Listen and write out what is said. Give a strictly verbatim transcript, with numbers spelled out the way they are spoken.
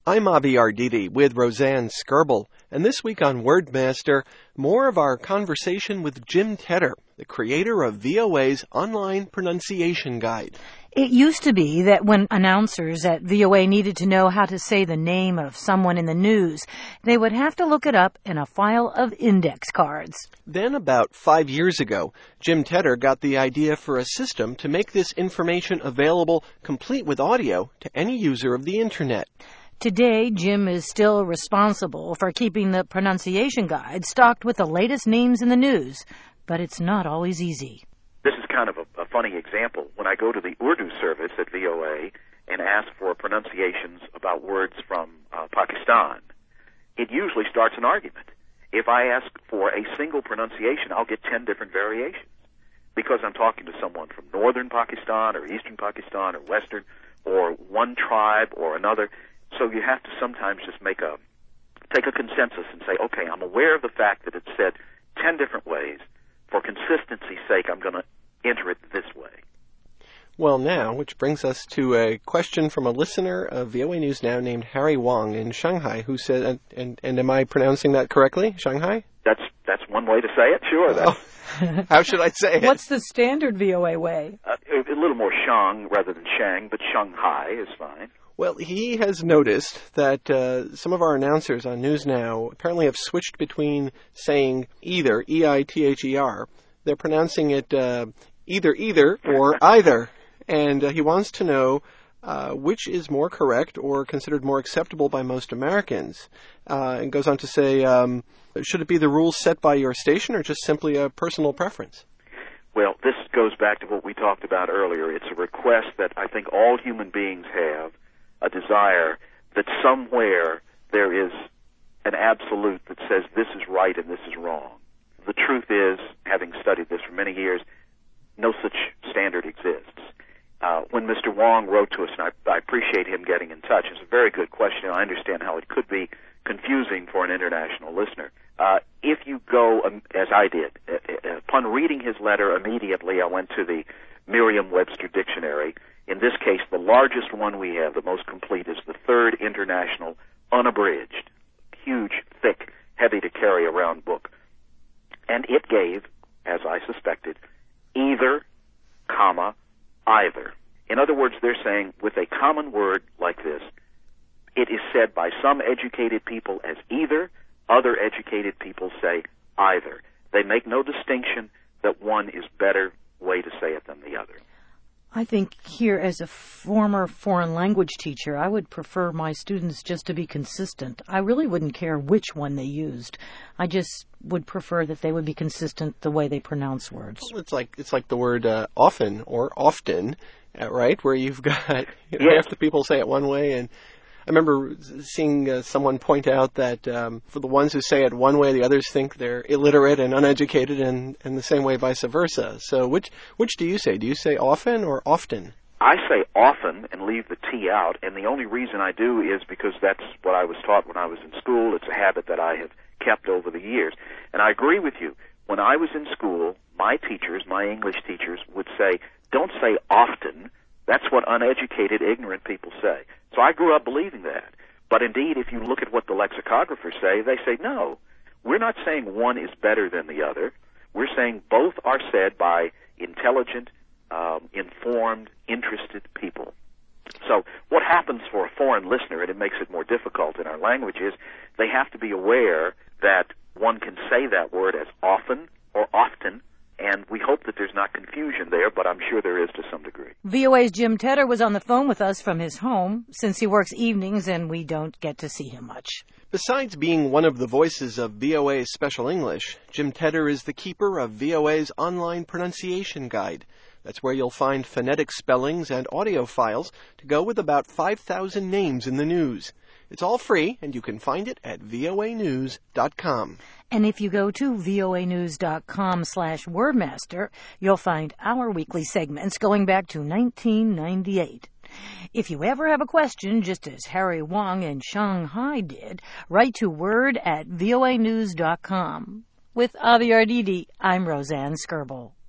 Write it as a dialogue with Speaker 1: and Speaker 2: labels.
Speaker 1: I'm Avi Arditi with Roseanne Skirble, and this week on Wordmaster, more of our conversation with Jim Tedder, the creator of V O A's online pronunciation guide.
Speaker 2: It used to be that when announcers at V O A needed to know how to say the name of someone in the news, they would have to look it up in a file of index cards.
Speaker 1: Then about five years ago, Jim Tedder got the idea for a system to make this information available, complete with audio, to any user of the Internet.
Speaker 2: Today, Jim is still responsible for keeping the pronunciation guide stocked with the latest names in the news, but it's not always easy.
Speaker 3: This is kind of a, a funny example. When I go to the Urdu service at V O A and ask for pronunciations about words from uh, Pakistan, it usually starts an argument. If I ask for a single pronunciation, I'll get ten different variations because I'm talking to someone from northern Pakistan or eastern Pakistan or western or one tribe or another. So you have to sometimes just make a take a consensus and say, okay, I'm aware of the fact that it's said ten different ways. For consistency's sake, I'm going to enter it this way.
Speaker 1: Well, now, which brings us to a question from a listener of V O A News Now named Harry Wong in Shanghai, who said, and, and, and am I pronouncing that correctly, Shanghai?
Speaker 3: That's that's one way to say it, sure. That's,
Speaker 1: oh. How should I say it?
Speaker 2: What's the standard V O A way?
Speaker 3: Uh, a, a little more Shang rather than Shang, but Shanghai is fine.
Speaker 1: Well, he has noticed that uh, some of our announcers on News Now apparently have switched between saying either, E I T H E R. They're pronouncing it uh, either either or either. And uh, he wants to know uh, which is more correct or considered more acceptable by most Americans. Uh, and goes on to say, um, should it be the rules set by your station or just simply a personal preference?
Speaker 3: Well, this goes back to what we talked about earlier. It's a request that I think all human beings have, a desire that somewhere there is an absolute that says this is right and this is wrong. The truth is, having studied this for many years, no such standard exists. Uh, when Mister Wong wrote to us, and I, I appreciate him getting in touch, it's a very good question. I understand how it could be confusing for an international listener. Uh, if you go, um, as I did, uh, upon reading his letter immediately, I went to the Merriam-Webster Dictionary. In this case, the largest one we have, the most complete, is the Third International Unabridged, huge, thick, heavy-to-carry-around book. And it gave, as I suspected, either, comma, either. In other words, they're saying, with a common word like this, it is said by some educated people as either, other educated people say either. They make no distinction that one is better way to say it than the other.
Speaker 2: I think here, as a former foreign language teacher, I would prefer my students just to be consistent. I really wouldn't care which one they used. I just would prefer that they would be consistent the way they pronounce words.
Speaker 1: Well, it's like it's like the word uh, often or often, uh, right? Where you've got you know,
Speaker 3: yes.
Speaker 1: half the people say it one way, and I remember seeing uh, someone point out that um, for the ones who say it one way, the others think they're illiterate and uneducated, and, and the same way vice versa. So which which do you say? Do you say often or often?
Speaker 3: I say often and leave the T out, and the only reason I do is because that's what I was taught when I was in school. It's a habit that I have kept over the years. And I agree with you. When I was in school, my teachers, my English teachers, would say, don't say often. That's what uneducated, ignorant people say. So I grew up believing that. But indeed, if you look at what the lexicographers say, they say, no, we're not saying one is better than the other. We're saying both are said by intelligent, um, informed, interested people. So what happens for a foreign listener, and it makes it more difficult in our language, is they have to be aware that one can say that word as often or often, and we hope that there's not confusion there, but I'm sure there is to some degree.
Speaker 2: V O A's Jim Tedder was on the phone with us from his home, since he works evenings and we don't get to see him much.
Speaker 1: Besides being one of the voices of V O A's Special English, Jim Tedder is the keeper of V O A's online pronunciation guide. That's where you'll find phonetic spellings and audio files to go with about five thousand names in the news. It's all free, and you can find it at V O A news dot com.
Speaker 2: And if you go to V O A news dot com slash Wordmaster, you'll find our weekly segments going back to nineteen ninety-eight. If you ever have a question, just as Harry Wong in Shanghai did, write to word at V O A news dot com. With Avi Arditi, I'm Roseanne Skirble.